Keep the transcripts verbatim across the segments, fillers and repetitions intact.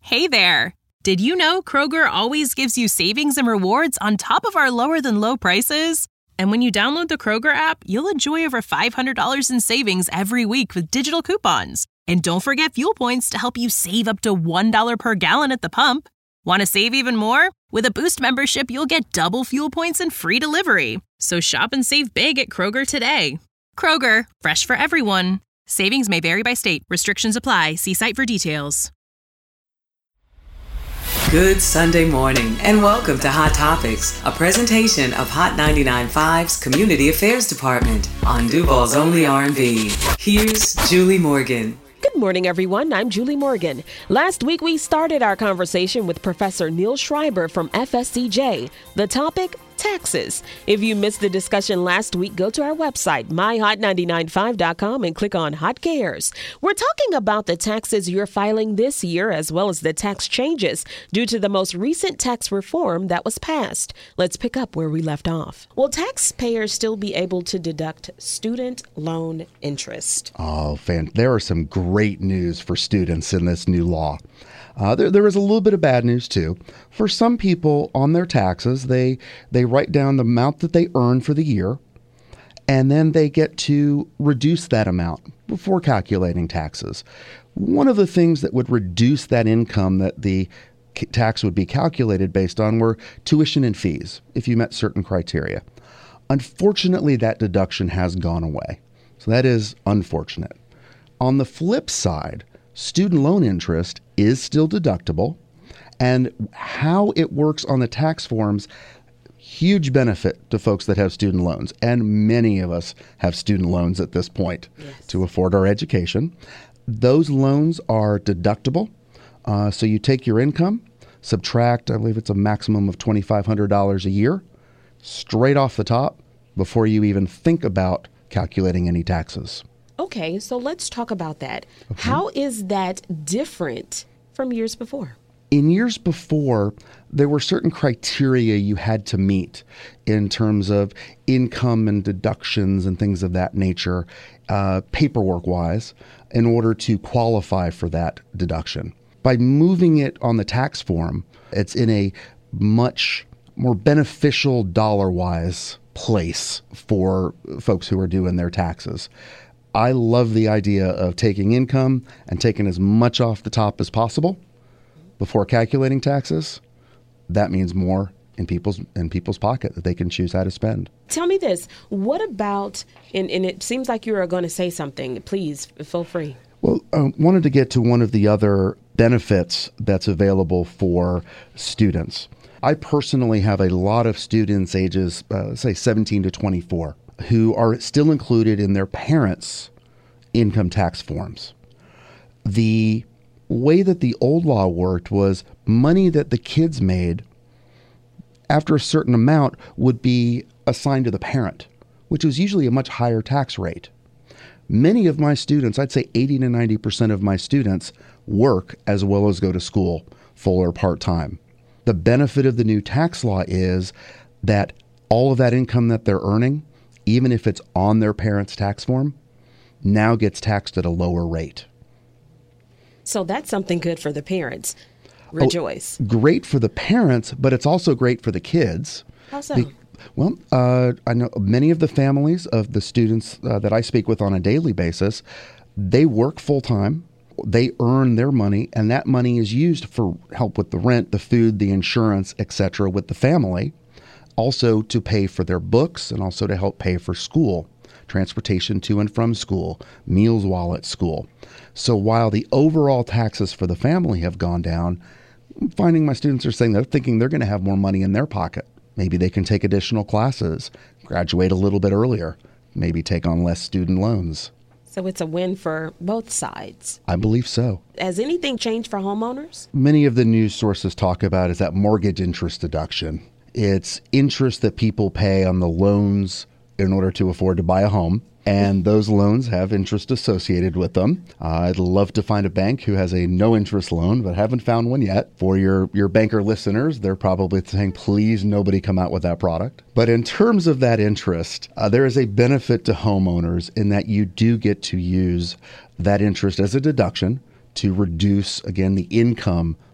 Hey there! Did you know Kroger always gives you savings and rewards on top of our lower-than-low prices? And when you download the Kroger app, you'll enjoy over five hundred dollars in savings every week with digital coupons. And don't forget fuel points to help you save up to one dollar per gallon at the pump. Want to save even more? With a Boost membership, you'll get double fuel points and free delivery. So shop and save big at Kroger today. Kroger, fresh for everyone. Savings may vary by state. Restrictions apply. See site for details. Good Sunday morning and welcome to Hot Topics, a presentation of Hot ninety-nine point five's Community Affairs Department on Duval's Only R and B. Here's Julie Morgan. Good morning, everyone. I'm Julie Morgan. Last week, we started our conversation with Professor Neil Schreiber from F S C J. The topic, taxes. If you missed the discussion last week, go to our website, my hot nine nine five dot com, and click on Hot Cares. We're talking about the taxes you're filing this year, as well as the tax changes due to the most recent tax reform that was passed. Let's pick up where we left off. Will taxpayers still be able to deduct student loan interest? Oh, fan! There are some great news for students in this new law. Uh, there, there is a little bit of bad news, too. For some people, on their taxes, they they write down the amount that they earn for the year, and then they get to reduce that amount before calculating taxes. One of the things that would reduce that income that the tax would be calculated based on were tuition and fees, if you met certain criteria. Unfortunately, that deduction has gone away. So that is unfortunate. On the flip side, student loan interest is still deductible, and how it works on the tax forms, huge benefit to folks that have student loans, and many of us have student loans at this point yes. to afford our education. Those loans are deductible, uh, so you take your income, subtract, I believe it's a maximum of twenty-five hundred dollars a year, straight off the top before you even think about calculating any taxes. Okay, so let's talk about that. Okay. How is that different from years before? In years before, there were certain criteria you had to meet in terms of income and deductions and things of that nature, uh, paperwork-wise, in order to qualify for that deduction. By moving it on the tax form, it's in a much more beneficial dollar-wise place for folks who are doing their taxes. I love the idea of taking income and taking as much off the top as possible before calculating taxes. That means more in people's in people's pocket that they can choose how to spend. Tell me this. What about, and, and it seems like you are going to say something. Please, feel free. Well, I wanted to get to one of the other benefits that's available for students. I personally have a lot of students ages, uh, say, seventeen to twenty-four. Who are still included in their parents' income tax forms. The way that the old law worked was money that the kids made after a certain amount would be assigned to the parent, which was usually a much higher tax rate. Many of my students, I'd say eighty to ninety percent of my students, work as well as go to school, full or part-time. The benefit of the new tax law is that all of that income that they're earning, even if it's on their parents' tax form, now gets taxed at a lower rate. So that's something good for the parents. Rejoice. Oh, great for the parents, but it's also great for the kids. How so? Be- well, uh, I know many of the families of the students uh, that I speak with on a daily basis, they work full-time, they earn their money, and that money is used for help with the rent, the food, the insurance, et cetera with the family. Also to pay for their books and also to help pay for school, transportation to and from school, meals while at school. So while the overall taxes for the family have gone down, I'm finding my students are saying they're thinking they're going to have more money in their pocket. Maybe they can take additional classes, graduate a little bit earlier, maybe take on less student loans. So it's a win for both sides. I believe so. Has anything changed for homeowners? Many of the news sources talk about is that mortgage interest deduction. It's interest that people pay on the loans in order to afford to buy a home. And those loans have interest associated with them. Uh, I'd love to find a bank who has a no interest loan, but haven't found one yet. For your, your banker listeners, they're probably saying, please, nobody come out with that product. But in terms of that interest, uh, there is a benefit to homeowners in that you do get to use that interest as a deduction to reduce, again, the income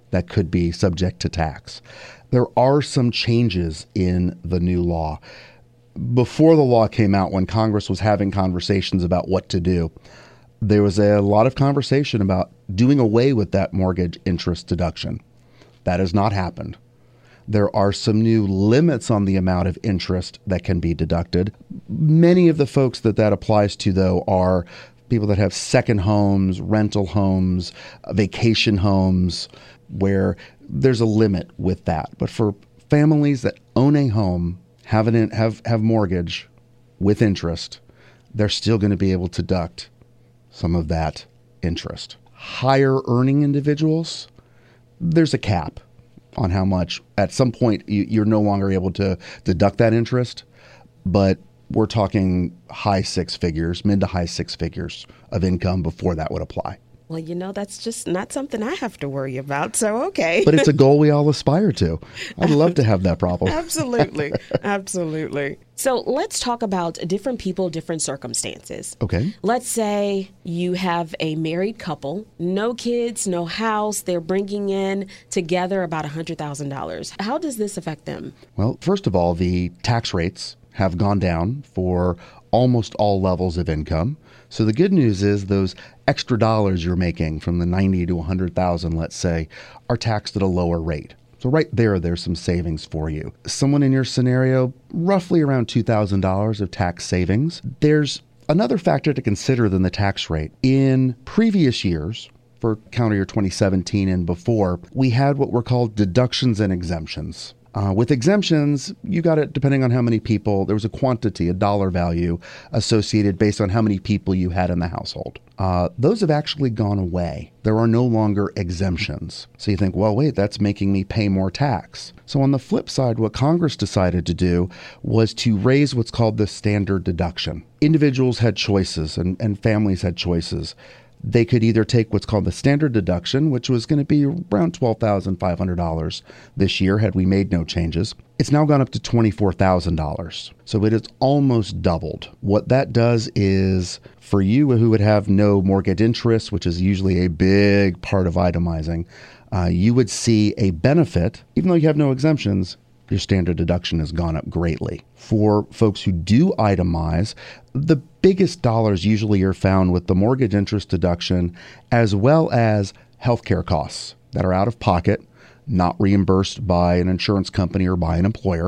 that could be subject to tax. There are some changes in the new law. Before the law came out, when Congress was having conversations about what to do, there was a lot of conversation about doing away with that mortgage interest deduction. That has not happened. There are some new limits on the amount of interest that can be deducted. Many of the folks that that applies to, though, are people that have second homes, rental homes, vacation homes, where there's a limit with that. But for families that own a home, have an have have mortgage with interest, they're still going to be able to deduct some of that interest. Higher earning individuals, there's a cap on how much. At some point, you, you're no longer able to deduct that interest, but we're talking high six figures, mid to high six figures of income before that would apply. Well, you know, that's just not something I have to worry about. So, okay. But it's a goal we all aspire to. I'd love to have that problem. Absolutely. Absolutely. So let's talk about different people, different circumstances. Okay. Let's say you have a married couple, no kids, no house. They're bringing in together about one hundred thousand dollars. How does this affect them? Well, first of all, the tax rates have gone down for almost all levels of income. So the good news is those extra dollars you're making from the ninety to one hundred thousand, let's say, are taxed at a lower rate. So right there, there's some savings for you. Someone in your scenario, roughly around two thousand dollars of tax savings. There's another factor to consider than the tax rate. In previous years, for calendar year twenty seventeen and before, we had what were called deductions and exemptions. Uh, with exemptions, you got it depending on how many people. There was a quantity, a dollar value associated based on how many people you had in the household. Uh, those have actually gone away. There are no longer exemptions. So you think, well, wait, that's making me pay more tax. So on the flip side, what Congress decided to do was to raise what's called the standard deduction. Individuals had choices and, and families had choices. They could either take what's called the standard deduction, which was going to be around twelve thousand five hundred dollars this year had we made no changes. It's now gone up to twenty-four thousand dollars. So it has almost doubled. What that does is, for you who would have no mortgage interest, which is usually a big part of itemizing, uh, you would see a benefit. Even though you have no exemptions, your standard deduction has gone up greatly. For folks who do itemize, the biggest dollars usually are found with the mortgage interest deduction, as well as healthcare costs that are out of pocket, not reimbursed by an insurance company or by an employer,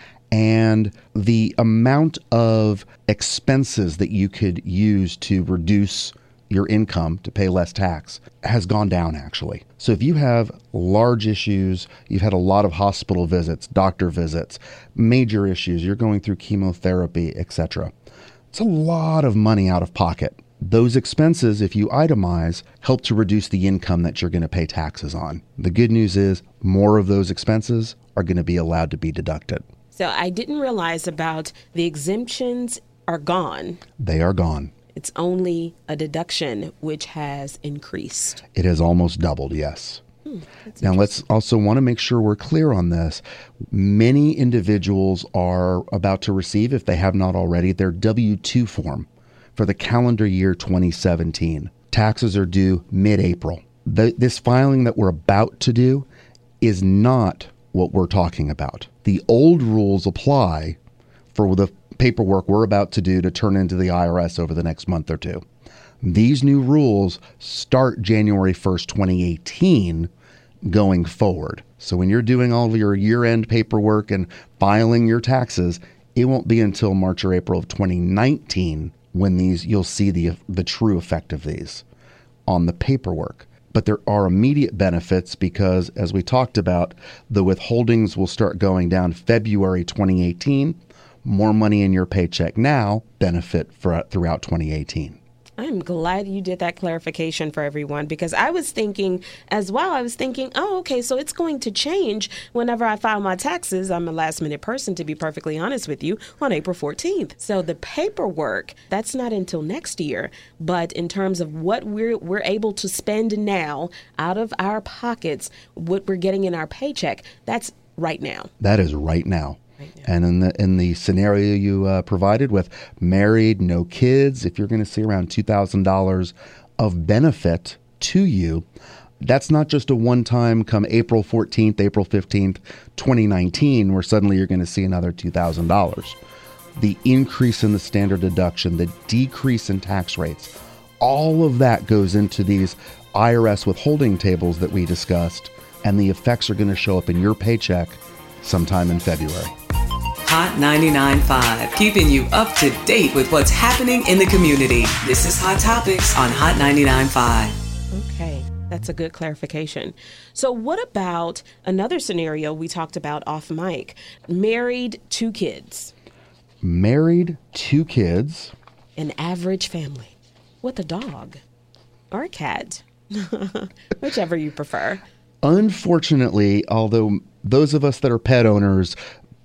and the amount of expenses that you could use to reduce your income to pay less tax has gone down, actually. So if you have large issues, you've had a lot of hospital visits, doctor visits, major issues, you're going through chemotherapy, et cetera, it's a lot of money out of pocket. Those expenses, if you itemize, help to reduce the income that you're going to pay taxes on. The good news is more of those expenses are going to be allowed to be deducted. So I didn't realize about the exemptions are gone. They are gone. It's only a deduction which has increased. It has almost doubled, yes. Hmm, now, let's also want to make sure we're clear on this. Many individuals are about to receive, if they have not already, their W two form for the calendar year twenty seventeen. Taxes are due mid-April. The, this filing that we're about to do is not what we're talking about. The old rules apply for the paperwork we're about to do to turn into the I R S over the next month or two. These new rules start January first, twenty eighteen, going forward. So when you're doing all of your year-end paperwork and filing your taxes, it won't be until March or April of twenty nineteen when these you'll see the the true effect of these on the paperwork. But there are immediate benefits because, as we talked about, the withholdings will start going down February twenty eighteen. More money in your paycheck now, benefit for throughout twenty eighteen. I'm glad you did that clarification for everyone, because I was thinking as well, I was thinking, oh, okay, so it's going to change whenever I file my taxes. I'm a last minute person, to be perfectly honest with you, on April fourteenth. So the paperwork, that's not until next year. But in terms of what we're we're able to spend now out of our pockets, what we're getting in our paycheck, that's right now. That is right now. And in the in the scenario you uh, provided with married, no kids, if you're going to see around two thousand dollars of benefit to you, that's not just a one-time come April fourteenth, April fifteenth, twenty nineteen, where suddenly you're going to see another two thousand dollars. The increase in the standard deduction, the decrease in tax rates, all of that goes into these I R S withholding tables that we discussed, and the effects are going to show up in your paycheck sometime in February. Hot ninety-nine point five, keeping you up to date with what's happening in the community. This is Hot Topics on Hot ninety-nine point five. Okay, that's a good clarification. So what about another scenario we talked about off mic? Married, two kids. Married, two kids. An average family with a dog or a cat, whichever you prefer. Unfortunately, although those of us that are pet owners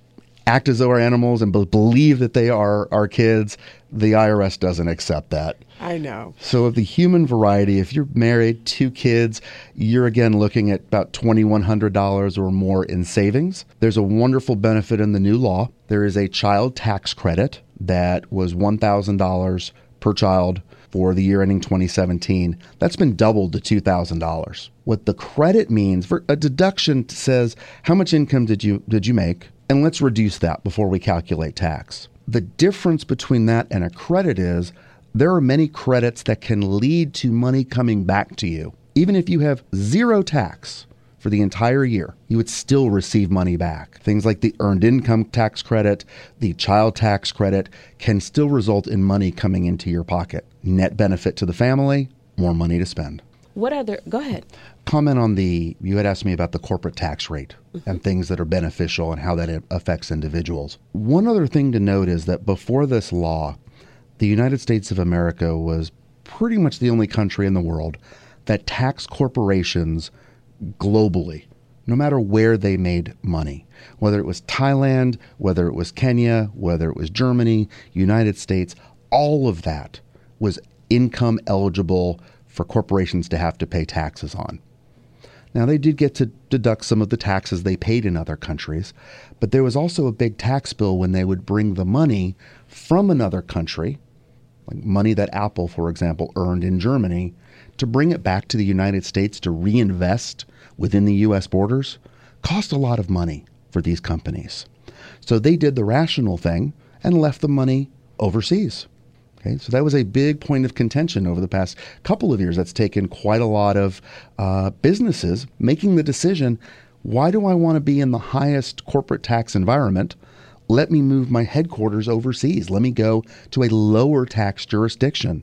act as though our animals and be- believe that they are our kids, the I R S doesn't accept that. I know. So of the human variety, if you're married, two kids, you're again looking at about twenty-one hundred dollars or more in savings. There's a wonderful benefit in the new law. There is a child tax credit that was one thousand dollars per child for the year ending twenty seventeen. That's been doubled to two thousand dollars. What the credit means, for a deduction says, how much income did you did you make? And let's reduce that before we calculate tax. The difference between that and a credit is there are many credits that can lead to money coming back to you. Even if you have zero tax for the entire year, you would still receive money back. Things like the earned income tax credit, the child tax credit can still result in money coming into your pocket. Net benefit to the family, more money to spend. What other, go ahead. Comment on the, you had asked me about the corporate tax rate mm-hmm. and things that are beneficial and how that affects individuals. One other thing to note is that before this law, the United States of America was pretty much the only country in the world that taxed corporations globally, no matter where they made money, whether it was Thailand, whether it was Kenya, whether it was Germany, United States, all of that was income eligible for corporations to have to pay taxes on. Now, they did get to deduct some of the taxes they paid in other countries, but there was also a big tax bill when they would bring the money from another country, like money that Apple, for example, earned in Germany, to bring it back to the United States to reinvest within the U S borders, cost a lot of money for these companies. So they did the rational thing and left the money overseas. Okay, so that was a big point of contention over the past couple of years. That's taken quite a lot of uh, businesses making the decision, why do I want to be in the highest corporate tax environment? Let me move my headquarters overseas. Let me go to a lower tax jurisdiction.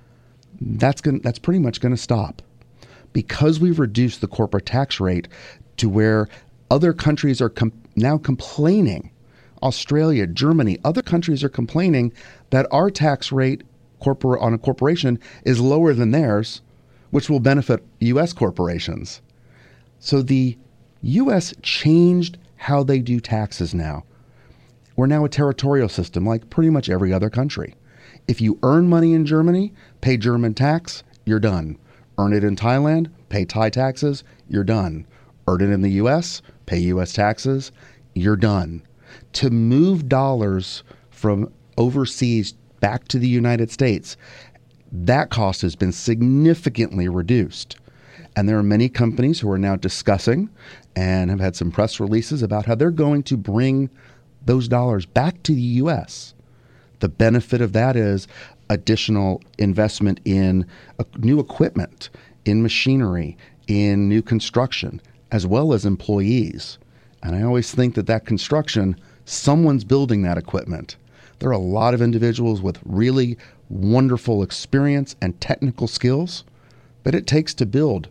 That's going that's pretty much going to stop. Because we've reduced the corporate tax rate to where other countries are com- now complaining, Australia, Germany, other countries are complaining that our tax rate corpor- on a corporation is lower than theirs, which will benefit U S corporations. So the U S changed how they do taxes now. We're now a territorial system like pretty much every other country. If you earn money in Germany, pay German tax, you're done. Earn it in Thailand, pay Thai taxes, you're done. Earn it in the U S, pay U S taxes, you're done. To move dollars from overseas back to the United States, that cost has been significantly reduced. And there are many companies who are now discussing and have had some press releases about how they're going to bring those dollars back to the U S. The benefit of that is additional investment in uh, new equipment, in machinery, in new construction, as well as employees. And I always think that that construction, someone's building that equipment. There are a lot of individuals with really wonderful experience and technical skills, but it takes to build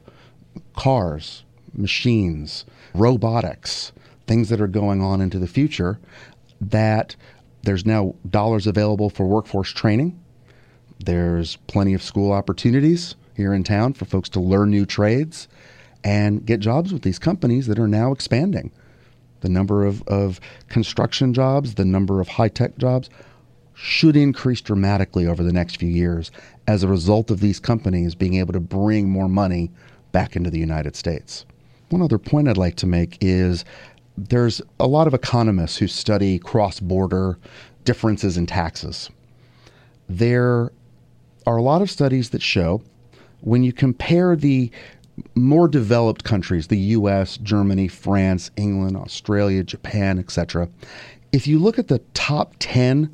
cars, machines, robotics, things that are going on into the future, that there's now dollars available for workforce training. There's plenty of school opportunities here in town for folks to learn new trades and get jobs with these companies that are now expanding. The number of, of construction jobs, the number of high-tech jobs should increase dramatically over the next few years as a result of these companies being able to bring more money back into the United States. One other point I'd like to make is there's a lot of economists who study cross-border differences in taxes. There are a lot of studies that show when you compare the more developed countries, the U S, Germany, France, England, Australia, Japan, et cetera, if you look at the top ten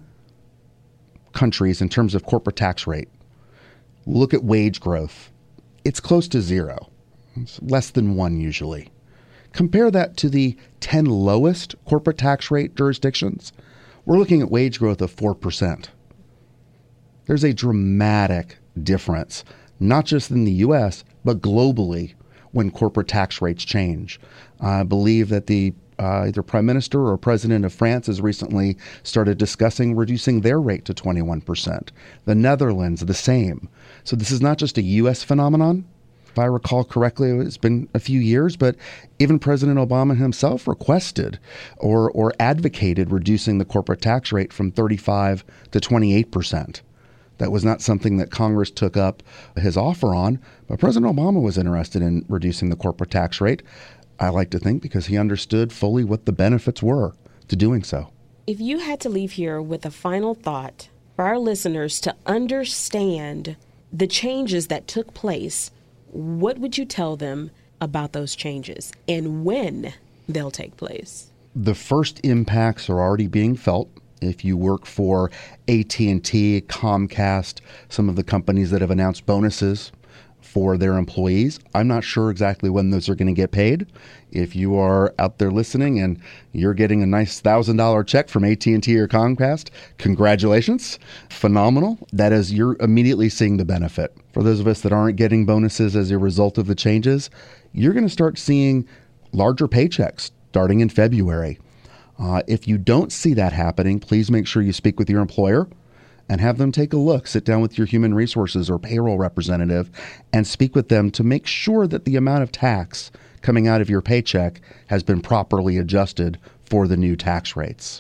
countries in terms of corporate tax rate, look at wage growth, it's close to zero. It's less than one usually. Compare that to the ten lowest corporate tax rate jurisdictions. We're looking at wage growth of four percent. There's a dramatic difference, not just in the U S, but globally when corporate tax rates change. I believe that the uh, either Prime Minister or President of France has recently started discussing reducing their rate to twenty-one percent. The Netherlands, the same. So this is not just a U S phenomenon. If I recall correctly, it's been a few years, but even President Obama himself requested or, or advocated reducing the corporate tax rate from thirty-five to twenty-eight percent. That was not something that Congress took up his offer on, but President Obama was interested in reducing the corporate tax rate. I like to think because he understood fully what the benefits were to doing so. If you had to leave here with a final thought for our listeners to understand the changes that took place, what would you tell them about those changes and when they'll take place? The first impacts are already being felt. If you work for A T and T, Comcast, some of the companies that have announced bonuses for their employees, I'm not sure exactly when those are going to get paid. If you are out there listening and you're getting a nice one thousand dollars check from A T and T or Comcast, congratulations. Phenomenal. That is, you're immediately seeing the benefit. For those of us that aren't getting bonuses as a result of the changes, you're going to start seeing larger paychecks starting in February. Uh, if you don't see that happening, please make sure you speak with your employer and have them take a look. Sit down with your human resources or payroll representative and speak with them to make sure that the amount of tax coming out of your paycheck has been properly adjusted for the new tax rates.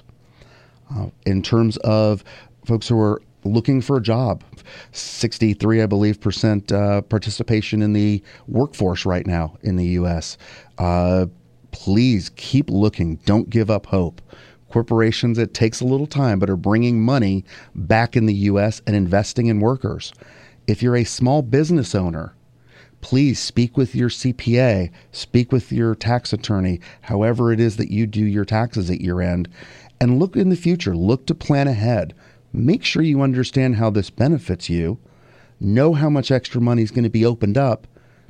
Uh, in terms of folks who are looking for a job, sixty-three, I believe, percent uh, participation in the workforce right now in the U S. Uh, Please keep looking. Don't give up hope. Corporations, it takes a little time, but are bringing money back in the U S and investing in workers. If you're a small business owner, please speak with your C P A, speak with your tax attorney, however it is that you do your taxes at year end, and look in the future. Look to plan ahead. Make sure you understand how this benefits you. Know how much extra money is going to be opened up.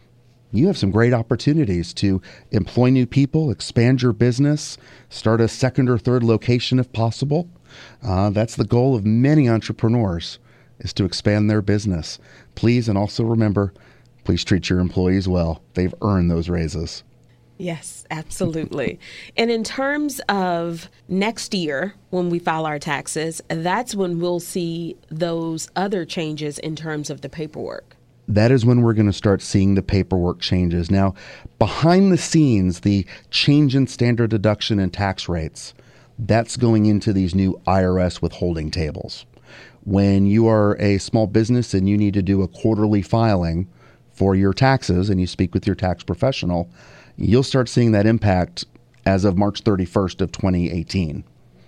You have some great opportunities to employ new people, expand your business, start a second or third location if possible. Uh, that's the goal of many entrepreneurs, is to expand their business. Please, and also remember, please treat your employees well. They've earned those raises. Yes, absolutely. And in terms of next year, when we file our taxes, that's when we'll see those other changes in terms of the paperwork. That is when we're going to start seeing the paperwork changes. Now, behind the scenes, the change in standard deduction and tax rates, that's going into these new I R S withholding tables. When you are a small business and you need to do a quarterly filing for your taxes and you speak with your tax professional, you'll start seeing that impact as of March thirty-first of twenty eighteen.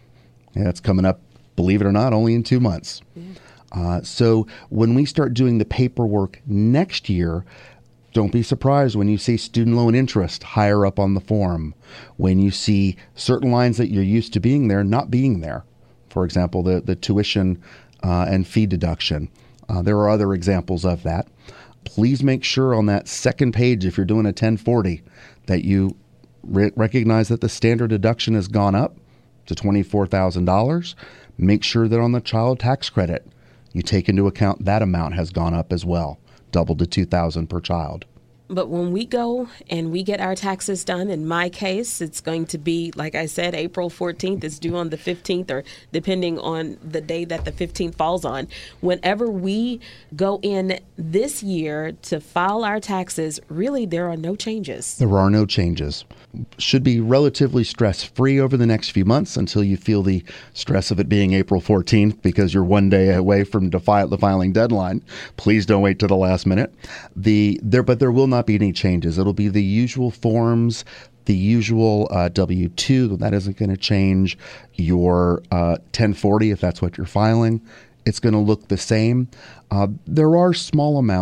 And that's coming up, believe it or not, only in two months. Mm. Uh, so when we start doing the paperwork next year, don't be surprised when you see student loan interest higher up on the form, when you see certain lines that you're used to being there not being there. For example, the, the tuition uh, and fee deduction. Uh, there are other examples of that. Please make sure on that second page, if you're doing a ten forty, that you re- recognize that the standard deduction has gone up to twenty-four thousand dollars. Make sure that on the child tax credit, you take into account that amount has gone up as well, doubled to two thousand dollars per child. But when we go and we get our taxes done, in my case, it's going to be, like I said, April fourteenth. It's due on the fifteenth, or depending on the day that the fifteenth falls on. Whenever we go in this year to file our taxes, really, there are no changes. There are no changes. Should be relatively stress-free over the next few months until you feel the stress of it being April fourteenth because you're one day away from the filing deadline. Please don't wait to the last minute. The there, but there will not be any changes. It'll be the usual forms, the usual uh, W two. That isn't going to change. Your uh, ten forty, if that's what you're filing, it's going to look the same. Uh, there are small amounts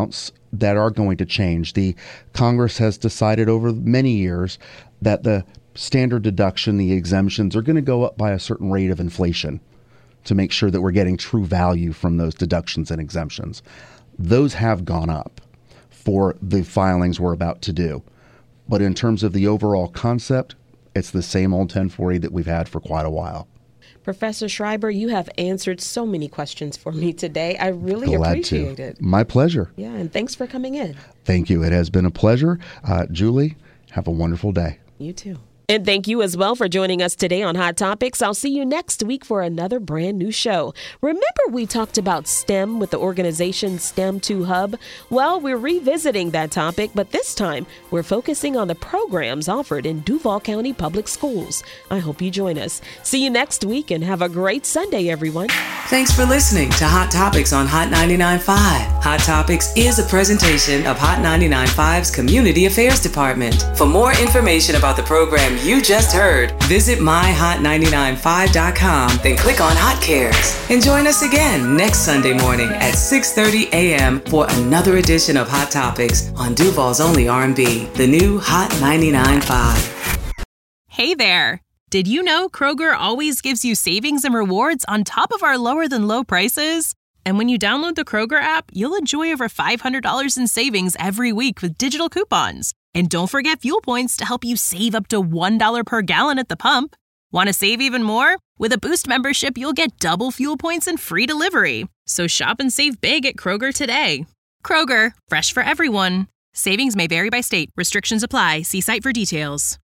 that are going to change. The Congress has decided over many years that the standard deduction, the exemptions, are going to go up by a certain rate of inflation to make sure that we're getting true value from those deductions and exemptions. Those have gone up for the filings we're about to do. But in terms of the overall concept, it's the same old ten forty that we've had for quite a while. Professor Schreiber, you have answered so many questions for me today. I really Glad appreciate to. it. My pleasure. Yeah, and thanks for coming in. Thank you. It has been a pleasure. Uh, Julie, have a wonderful day. You too. And thank you as well for joining us today on Hot Topics. I'll see you next week for another brand new show. Remember we talked about STEM with the organization STEM two Hub? Well, we're revisiting that topic, but this time we're focusing on the programs offered in Duval County Public Schools. I hope you join us. See you next week and have a great Sunday, everyone. Thanks for listening to Hot Topics on Hot ninety-nine point five. Hot Topics is a presentation of Hot ninety-nine point five's Community Affairs Department. For more information about the program you just heard, visit my hot nine nine five dot com, then click on Hot Cares. And join us again next Sunday morning at six thirty a.m. for another edition of Hot Topics on Duval's only R and B, the new Hot ninety-nine point five. Hey there! Did you know Kroger always gives you savings and rewards on top of our lower than low prices? And when you download the Kroger app, you'll enjoy over five hundred dollars in savings every week with digital coupons. And don't forget fuel points to help you save up to one dollar per gallon at the pump. Want to save even more? With a Boost membership, you'll get double fuel points and free delivery. So shop and save big at Kroger today. Kroger, fresh for everyone. Savings may vary by state. Restrictions apply. See site for details.